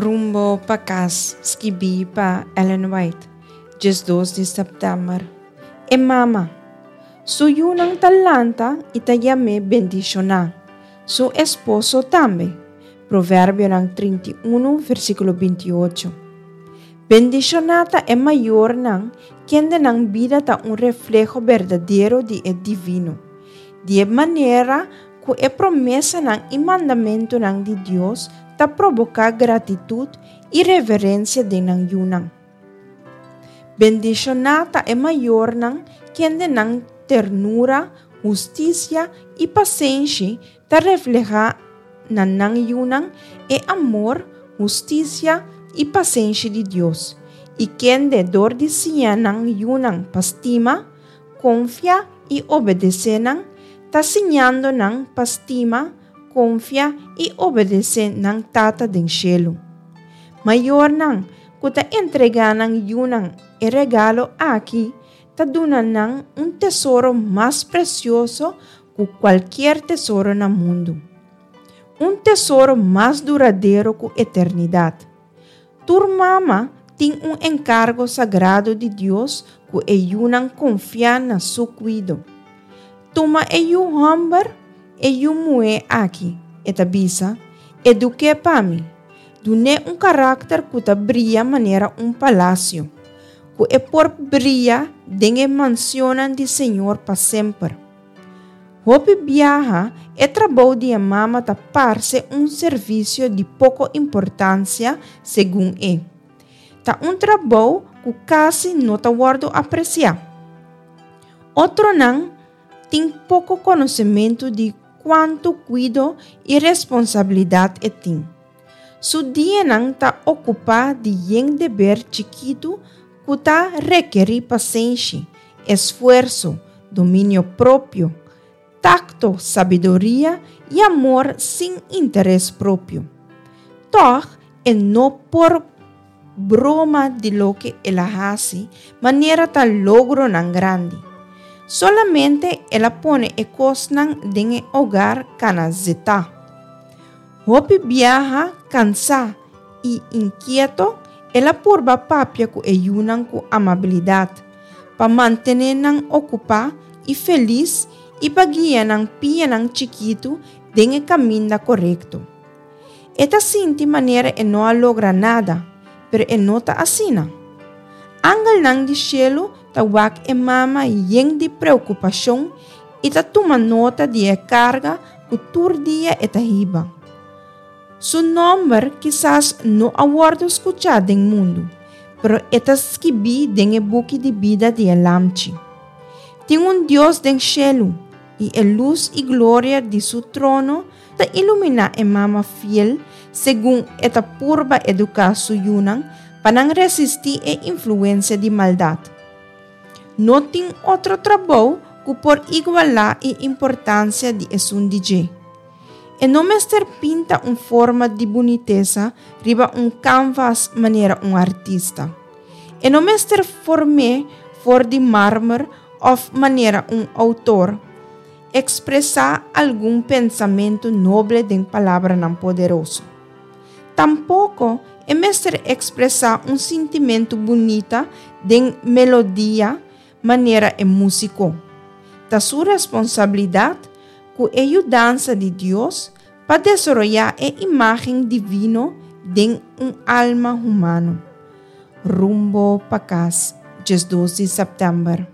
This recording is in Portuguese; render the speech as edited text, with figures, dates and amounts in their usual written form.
Rumbo para casa, escrevi para Ellen White, 2 de setembro. E mama, su yunang talanta itayame bendicionar, su esposo também. Provérbio 31, versículo 28. Bendicionata é maior nang quem nang vida ta reflejo verdadeiro de divino. De maneira que a promessa nang e mandamento nang de Deus ta provocar gratitude e reverência de nang yunang. Bendicionata é maior nang quem nang ternura, justiça e paciência ta refleja na nang yunang e amor, justiça e paciência de Deus. E quem de dor de siya nang yunang pastima, confia e obedece nang, ta sinhando nang pastima, confia e obedece nang tata den cielo. Maior nang, kuta entrega nang yunang e regalo aqui, ta duna nang tesouro mais precioso que qualquer tesouro no mundo. Tesouro mais duradouro que eternidade. Tur mama tem encargo sagrado de Deus que yunang confia na su cuido. Toma hamber mue aqui, etabisa, eduque para-me. Dune carácter que ta brilha maneira palácio, que por brilha dengue mansionan de Senhor para sempre. Hope viaja e trabalho de mama ta parse serviço de pouca importância, segundo Ta trabalho que quase não ta guardo apreciar. Outro não tem pouco conhecimento de quanto cuido e responsabilidade tem. Su dia não ta ocupa de dever chiquito que ta requer paciência, esforço, domínio próprio, tacto, sabedoria e amor sem interesse próprio. Toch, é não por broma de lo que ela hace, maneira ta logro nan grande. Solamente ela pone e cosnan den hogar cana zeta. Hope viaja, cansa e inquieto, ela purba papia ku yunang ku amabilidade, pa mantener nang ocupa e feliz e bagia ng pia ng chiquito den caminho correto. Esta sinti maneira e não logra nada, pero e nota asina. Angal nang di cielo tawak e mama yen de preocupação e ta toma nota de carga que tur dia e tahiba. Su nombre quizás no aguardo escuchado en mundo, pero eta escribi den buque de vida de Elamchi. Tem Deus den cielo, e a luz e glória de su trono ta ilumina e mama fiel según eta purba educar su yunang panang resistir e influência de maldade. Não tem outro trabalho que por igualar a importância de esun DJ. E não mestre pinta forma de boniteza riba canvas maneira artista. E não mestre forme for de mármore of maneira autor expressar algum pensamento nobre de palavra não poderoso. Tampouco é mestre expressar sentimento bonita de melodia, maneira e músico. Da sua responsabilidade, com a ajudança de Deus, para desenvolver a imagem divina de alma humano. Rumbo para casa, 2 de setembro.